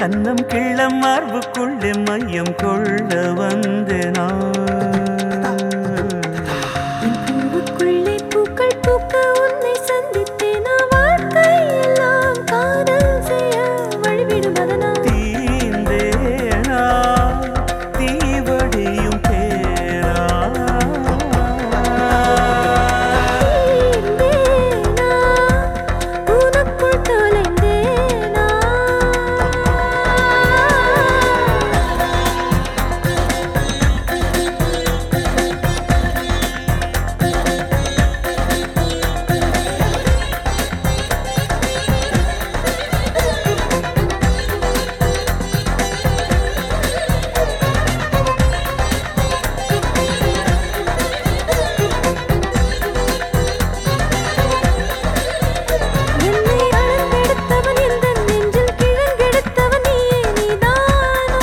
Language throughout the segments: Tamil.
கன்னம் கிள்ளம் மார்புக்குள்ளே மையம் கொள்ள வந்தேனா பூவுக்குள்ளே பூக்கள் பூக்க உன்னை சந்தித்தேனா வாழ்க்கை எல்லாம் காதல் செய்ய வழிவிடும் அதனா தீந்தேனா தீவடியும் தேனா தீர்ந்தேனா உனக்குள் தொலைந்தேனா என்னை அளந்தெடுத்தவன் எந்தன் நெஞ்சில் கிழங்கெடுத்தவன் நீயே நீதானோ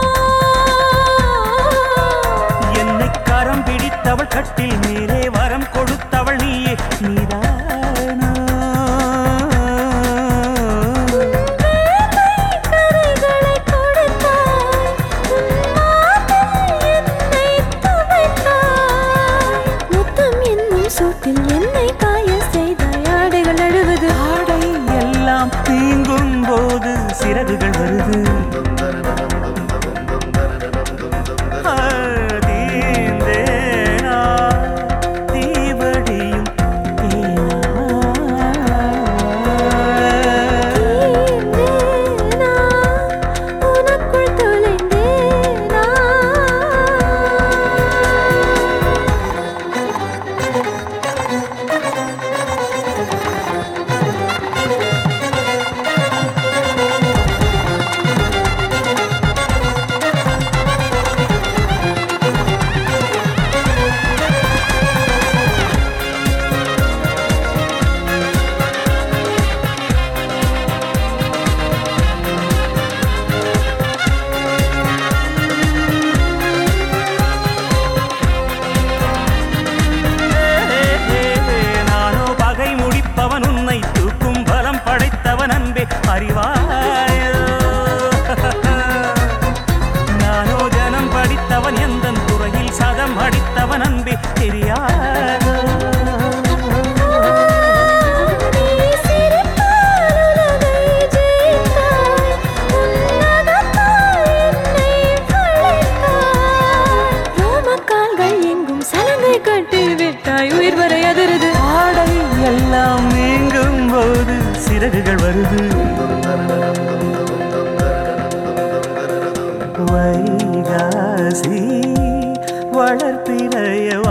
என்னை கரம் பிடித்தவள் கட்டில் மேலே வரம் கொடுத்தவள் நீயே நீதானா கரைகளை கொடுத்தாய் உன் மார்பில் என்னை துவைத்தாய் முத்தம் என்னும் சூட்டில் என்னை காய செய்தாய் ஆடைகள் அழுவது ஆடை எல்லாம் தீங்கும் போது சிறகுகள் வருது தீந்தேனா தீவடியும் தீர்ந்தேனா உனக்குள் தொலைந்தேனா நானோ பகை முடிப்பவன் உன்னை தூக்கும் பலம் படைத்தவன் அன்பே அறிவாயோ நானோ ஜனம் படித்தவன் எந்தன் துறையில் சதம் அடித்தவன் அன்பே தெரியாதோ நீ சிரித்தால் உலகை ஜெயித்தாய் உன்னதத்தால் என்னை வளைத்தாய் ரோமக்கால்கள் எங்கும் சலங்கை கட்டி விட்டாய் உயிர் வரை அதிருது ஆடை எல்லாம் நீங்கும் போது சிறகுகள் வருது வைகாசி வளர்ப்பிறைய